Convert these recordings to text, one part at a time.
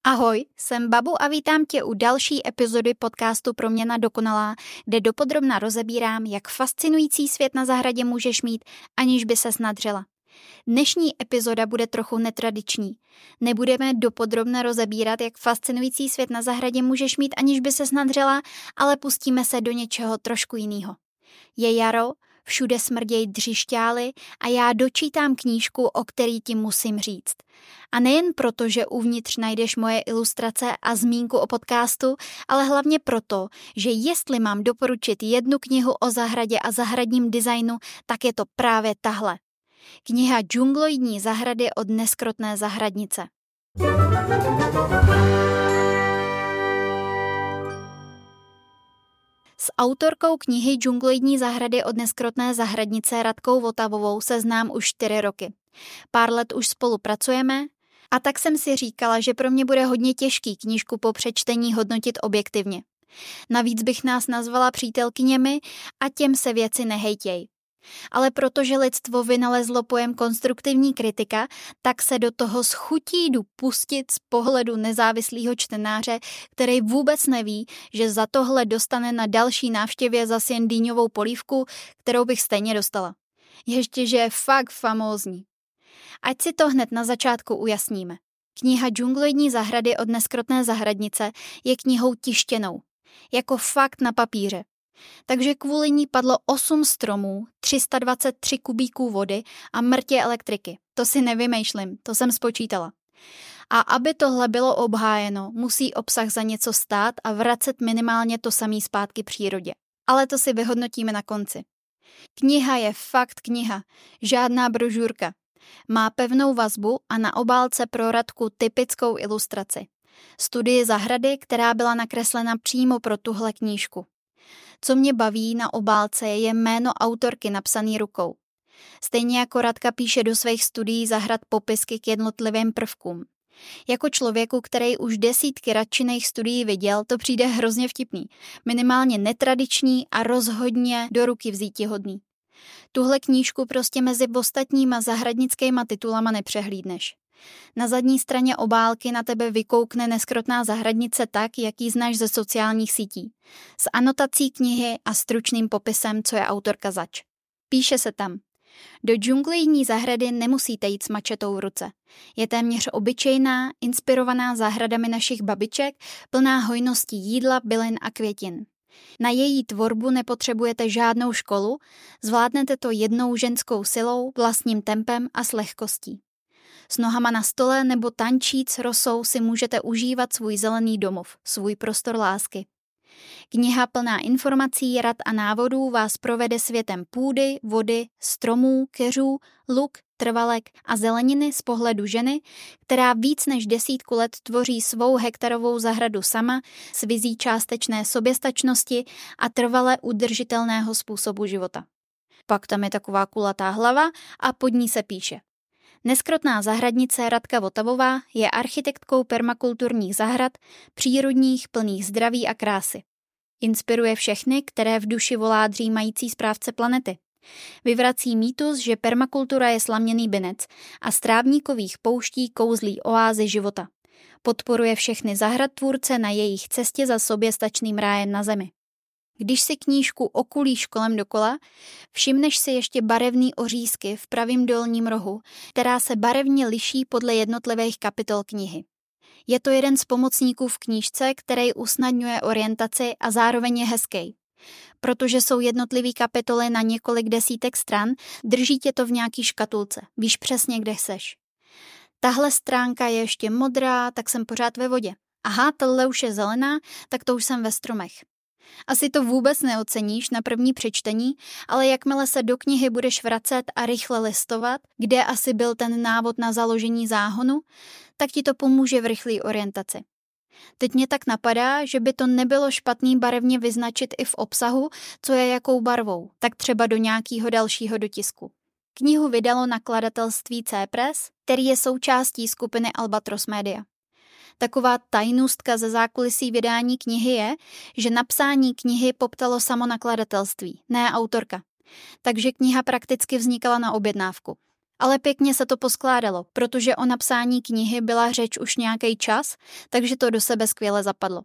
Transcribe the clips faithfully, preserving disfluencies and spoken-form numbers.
Ahoj, jsem Babu a vítám tě u další epizody podcastu Proměna dokonalá, kde dopodrobna rozebírám, jak fascinující svět na zahradě můžeš mít, aniž by ses nadřela. Dnešní epizoda bude trochu netradiční. Nebudeme dopodrobna rozebírat, jak fascinující svět na zahradě můžeš mít, aniž by ses nadřela, ale pustíme se do něčeho trošku jiného. Je jaro, všude smrdějí dřišťály a já dočítám knížku, o který ti musím říct. A nejen proto, že uvnitř najdeš moje ilustrace a zmínku o podcastu, ale hlavně proto, že jestli mám doporučit jednu knihu o zahradě a zahradním designu, tak je to právě tahle. Kniha Džungloidní zahrady od Neskrotné zahradnice. S autorkou knihy Džungloidní zahrady od Neskrotné zahradnice Radkou Votavovou se znám už čtyři roky. Pár let už spolupracujeme a tak jsem si říkala, že pro mě bude hodně těžký knížku po přečtení hodnotit objektivně. Navíc bych nás nazvala přítelkyněmi a těm se věci nehejtěj. Ale protože lidstvo vynalezlo pojem konstruktivní kritika, tak se do toho s chutí jdu pustit z pohledu nezávislého čtenáře, který vůbec neví, že za tohle dostane na další návštěvě zas jen dýňovou polívku, kterou bych stejně dostala. Ještě, že je fakt famózní. Ať si to hned na začátku ujasníme. Kniha Džungloidní zahrady od Neskrotné zahradnice je knihou tištěnou, jako fakt na papíře. Takže kvůli ní padlo osm stromů, tři sta dvacet tři kubíků vody a mrtě elektriky. To si nevymýšlím, to jsem spočítala. A aby tohle bylo obhájeno, musí obsah za něco stát a vracet minimálně to samý zpátky přírodě. Ale to si vyhodnotíme na konci. Kniha je fakt kniha, žádná brožurka. Má pevnou vazbu a na obálce pro Radku typickou ilustraci. Studii zahrady, která byla nakreslena přímo pro tuhle knížku. Co mě baví na obálce je jméno autorky napsaný rukou. Stejně jako Radka píše do svých studií zahrad popisky k jednotlivým prvkům. Jako člověku, který už desítky radčiných studií viděl, to přijde hrozně vtipný, minimálně netradiční a rozhodně do ruky vzítihodný. Tuhle knížku prostě mezi ostatníma zahradnickýma titulama nepřehlídneš. Na zadní straně obálky na tebe vykoukne Neskrotná zahradnice tak, jak ji znáš ze sociálních sítí. S anotací knihy a stručným popisem, co je autorka zač. Píše se tam: do džungloidní zahrady nemusíte jít s mačetou v ruce. Je téměř obyčejná, inspirovaná zahradami našich babiček, plná hojností jídla, bylin a květin. Na její tvorbu nepotřebujete žádnou školu, zvládnete to jednou ženskou silou, vlastním tempem a s lehkostí. S nohama na stole nebo tančíc rosou si můžete užívat svůj zelený domov, svůj prostor lásky. Kniha plná informací, rad a návodů vás provede světem půdy, vody, stromů, keřů, luk, trvalek a zeleniny z pohledu ženy, která víc než desítku let tvoří svou hektarovou zahradu sama s vizí částečné soběstačnosti a trvale udržitelného způsobu života. Pak tam je taková kulatá hlava a pod ní se píše: Neskrotná zahradnice Radka Votavová je architektkou permakulturních zahrad, přírodních, plných zdraví a krásy. Inspiruje všechny, které v duši volá dřímající správce planety. Vyvrací mýtus, že permakultura je slaměný binec a z trávníkových pouští kouzlí oázy života. Podporuje všechny zahradtvůrce na jejich cestě za soběstačným rájem na zemi. Když si knížku okulíš kolem dokola, všimneš si ještě barevný ořízky v pravém dolním rohu, která se barevně liší podle jednotlivých kapitol knihy. Je to jeden z pomocníků v knížce, který usnadňuje orientaci a zároveň je hezký. Protože jsou jednotlivý kapitoly na několik desítek stran, drží tě to v nějaký škatulce, víš přesně, kde seš. Tahle stránka je ještě modrá, tak jsem pořád ve vodě. Aha, tohle už je zelená, tak to už jsem ve stromech. Asi to vůbec neoceníš na první přečtení, ale jakmile se do knihy budeš vracet a rychle listovat, kde asi byl ten návod na založení záhonu, tak ti to pomůže v rychlé orientaci. Teď mě tak napadá, že by to nebylo špatný barevně vyznačit i v obsahu, co je jakou barvou, tak třeba do nějakého dalšího dotisku. Knihu vydalo nakladatelství C-Press, který je součástí skupiny Albatros Media. Taková tajnůstka ze zákulisí vydání knihy je, že napsání knihy poptalo samo nakladatelství, ne autorka. Takže kniha prakticky vznikala na objednávku. Ale pěkně se to poskládalo, protože o napsání knihy byla řeč už nějaký čas, takže to do sebe skvěle zapadlo.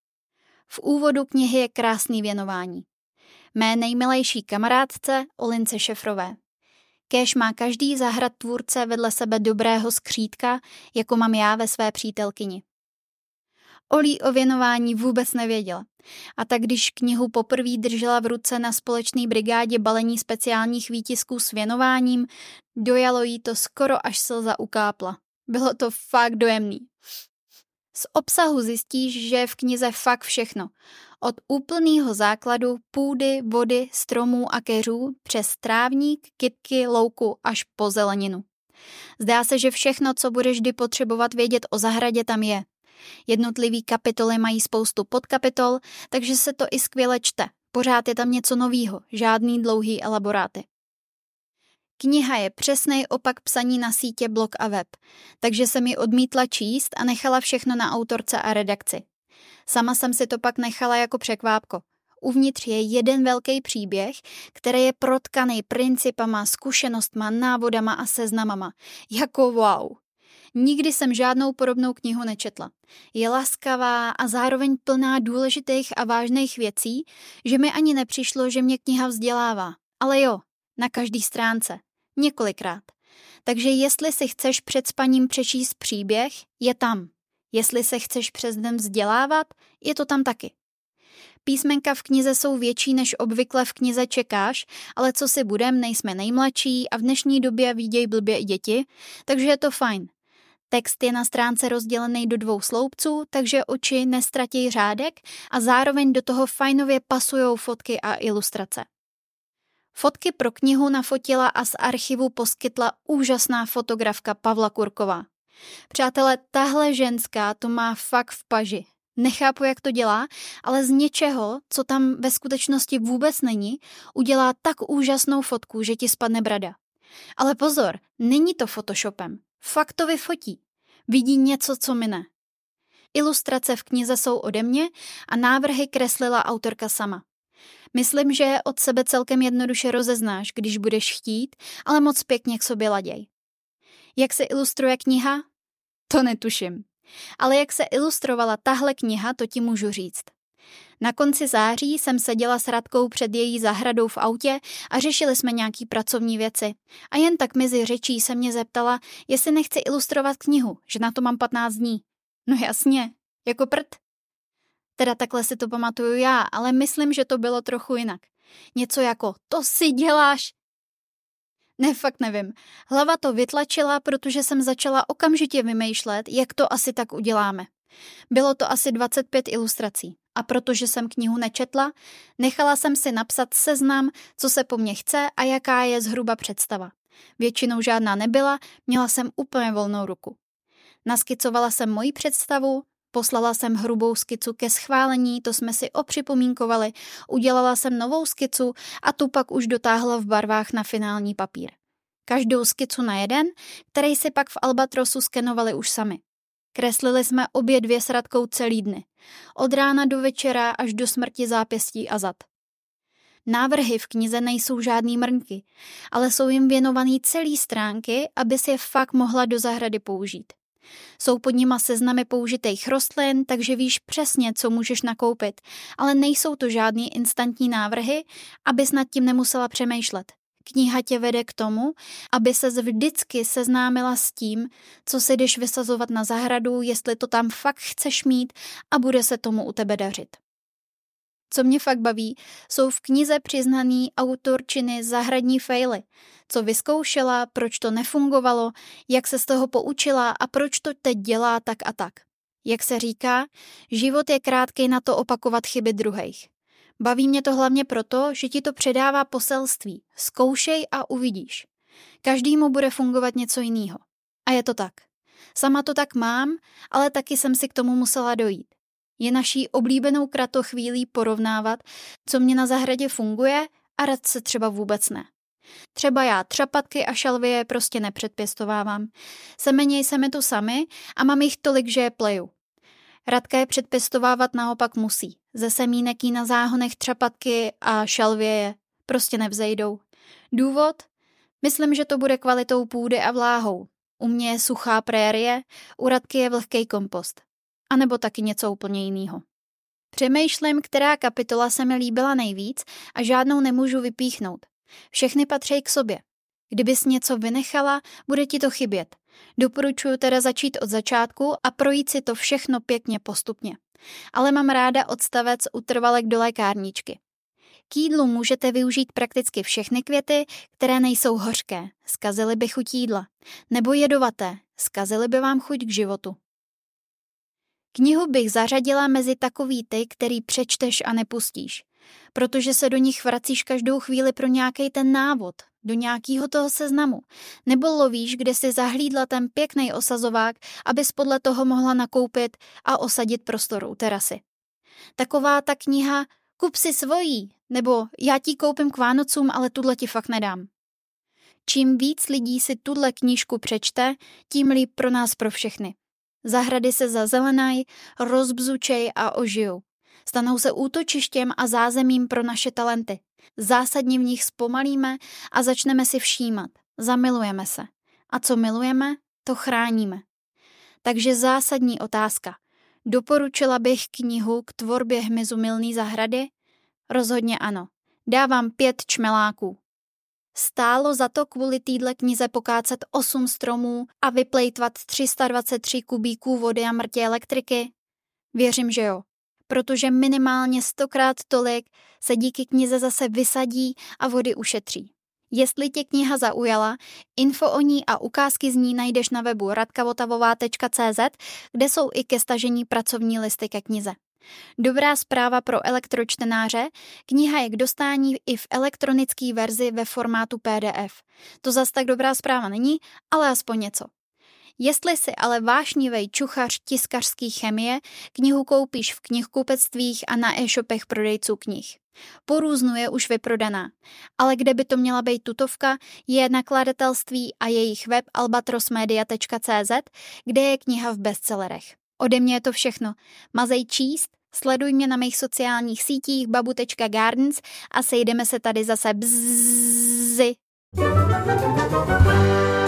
V úvodu knihy je krásný věnování. Mé nejmilejší kamarádce Olince Šefrové. Kéž má každý zahradtvůrce vedle sebe dobrého skřídka, jako mám já ve své přítelkyni. Olí o věnování vůbec nevěděla. A tak když knihu poprvé držela v ruce na společné brigádě balení speciálních výtisků s věnováním, dojalo jí to skoro až slza ukápla. Bylo to fakt dojemný. Z obsahu zjistíš, že je v knize fakt všechno. Od úplného základu půdy, vody, stromů a keřů přes trávník, kytky, louku až po zeleninu. Zdá se, že všechno, co budeš kdy potřebovat vědět o zahradě, tam je. Jednotlivý kapitoly mají spoustu podkapitol, takže se to i skvěle čte. Pořád je tam něco novýho, žádný dlouhý elaboráty. Kniha je přesnej opak psaní na sítě blog a web, takže jsem ji odmítla číst a nechala všechno na autorce a redakci. Sama jsem si to pak nechala jako překvápko. Uvnitř je jeden velký příběh, který je protkaný principama, zkušenostma, návodama a seznamama. Jako wow. Nikdy jsem žádnou podobnou knihu nečetla. Je laskavá a zároveň plná důležitých a vážných věcí, že mi ani nepřišlo, že mě kniha vzdělává. Ale jo, na každý stránce. Několikrát. Takže jestli si chceš před spaním přečíst příběh, je tam. Jestli se chceš přes den vzdělávat, je to tam taky. Písmenka v knize jsou větší, než obvykle v knize čekáš, ale co si budem, nejsme nejmladší a v dnešní době vidějí blbě i děti, takže je to fajn. Text je na stránce rozdělený do dvou sloupců, takže oči nestratí řádek a zároveň do toho fajnově pasujou fotky a ilustrace. Fotky pro knihu nafotila a z archivu poskytla úžasná fotografka Pavla Kurková. Přátelé, tahle ženská to má fakt v paži. Nechápu, jak to dělá, ale z něčeho, co tam ve skutečnosti vůbec není, udělá tak úžasnou fotku, že ti spadne brada. Ale pozor, není to photoshopem. Fakt to vyfotí. Vidí něco, co mine. Ilustrace v knize jsou ode mě a návrhy kreslila autorka sama. Myslím, že je od sebe celkem jednoduše rozeznáš, když budeš chtít, ale moc pěkně k sobě laděj. Jak se ilustruje kniha? To netuším. Ale jak se ilustrovala tahle kniha, to ti můžu říct. Na konci září jsem seděla s Radkou před její zahradou v autě a řešili jsme nějaký pracovní věci. A jen tak mezi řečí se mě zeptala, jestli nechci ilustrovat knihu, že na to mám patnáct dní. No jasně, jako prd. Teda takhle si to pamatuju já, ale myslím, že to bylo trochu jinak. Něco jako, to si děláš. Ne, fakt nevím. Hlava to vytlačila, protože jsem začala okamžitě vymýšlet, jak to asi tak uděláme. Bylo to asi dvacet pět ilustrací. A protože jsem knihu nečetla, nechala jsem si napsat seznam, co se po mně chce a jaká je zhruba představa. Většinou žádná nebyla, měla jsem úplně volnou ruku. Naskicovala jsem moji představu, poslala jsem hrubou skicu ke schválení, to jsme si opřipomínkovali, udělala jsem novou skicu a tu pak už dotáhla v barvách na finální papír. Každou skicu na jeden, který si pak v Albatrosu skenovali už sami. Kreslili jsme obě dvě s Radkou celý dny. Od rána do večera až do smrti zápěstí a zad. Návrhy v knize nejsou žádný mrnky, ale jsou jim věnovaný celý stránky, aby si je fakt mohla do zahrady použít. Jsou pod nima seznamy použitých rostlin, takže víš přesně, co můžeš nakoupit, ale nejsou to žádný instantní návrhy, abys nad tím nemusela přemýšlet. Kniha tě vede k tomu, aby ses vždycky seznámila s tím, co si jdeš vysazovat na zahradu, jestli to tam fakt chceš mít a bude se tomu u tebe dařit. Co mě fakt baví, jsou v knize přiznaný autorčiny zahradní faily, co vyzkoušela, proč to nefungovalo, jak se z toho poučila a proč to teď dělá tak a tak. Jak se říká, život je krátkej na to opakovat chyby druhých. Baví mě to hlavně proto, že ti to předává poselství. Zkoušej a uvidíš. Každému bude fungovat něco jiného. A je to tak. Sama to tak mám, ale taky jsem si k tomu musela dojít. Je naší oblíbenou kratochvílí porovnávat, co mě na zahradě funguje a radce třeba vůbec ne. Třeba já třapatky a šalvie prostě nepředpěstovávám. Semeněj se mi tu sami a mám jich tolik, že je pleju. Radka je předpěstovávat naopak musí. Ze semínek jí na záhonech třapatky a šalvěje prostě nevzejdou. Důvod? Myslím, že to bude kvalitou půdy a vláhou. U mě je suchá prérie, u Radky je vlhký kompost. A nebo taky něco úplně jiného. Přemýšlím, která kapitola se mi líbila nejvíc a žádnou nemůžu vypíchnout. Všechny patří k sobě. Kdybys něco vynechala, bude ti to chybět. Doporučuji teda začít od začátku a projít si to všechno pěkně postupně. Ale mám ráda odstavec utrvalek do lékárničky. K jídlu můžete využít prakticky všechny květy, které nejsou hořké, zkazily by chuť jídla, nebo jedovaté, zkazily by vám chuť k životu. Knihu bych zařadila mezi takový ty, který přečteš a nepustíš, protože se do nich vracíš každou chvíli pro nějaký ten návod, do nějakého toho seznamu, nebo lovíš, kde si zahlídla ten pěkný osazovák, abys podle toho mohla nakoupit a osadit prostor u terasy. Taková ta kniha Kup si svojí, nebo já ti koupím k Vánocům, ale tuhle ti fakt nedám. Čím víc lidí si tuhle knížku přečte, tím líp pro nás pro všechny. Zahrady se zazelenaj, rozbzučej a ožijou. Stanou se útočištěm a zázemím pro naše talenty. Zásadně v nich zpomalíme a začneme si všímat. Zamilujeme se. A co milujeme, to chráníme. Takže zásadní otázka. Doporučila bych knihu k tvorbě hmyzu Milný zahrady? Rozhodně ano. Dávám pět čmeláků. Stálo za to kvůli týdle knize pokácet osm stromů a vyplejtvat tři sta dvacet tři kubíků vody a mrtě elektriky? Věřím, že jo. Protože minimálně stokrát tolik se díky knize zase vysadí a vody ušetří. Jestli tě kniha zaujala, info o ní a ukázky z ní najdeš na webu radka votavová tečka cé zet, kde jsou i ke stažení pracovní listy ke knize. Dobrá zpráva pro elektročtenáře, kniha je k dostání i v elektronické verzi ve formátu pé dé ef. To zas tak dobrá zpráva není, ale aspoň něco. Jestli si ale vášnivej čuchař tiskařský chemie, knihu koupíš v knihkupectvích a na e-shopech prodejců knih. Po různu je už vyprodaná, ale kde by to měla být tutovka, je nakladatelství a jejich web albatrosmedia tečka cé zet, kde je kniha v bestsellerech. Ode mě je to všechno. Mazej číst, sleduj mě na mých sociálních sítích babu tečka gardens a sejdeme se tady zase bzzy.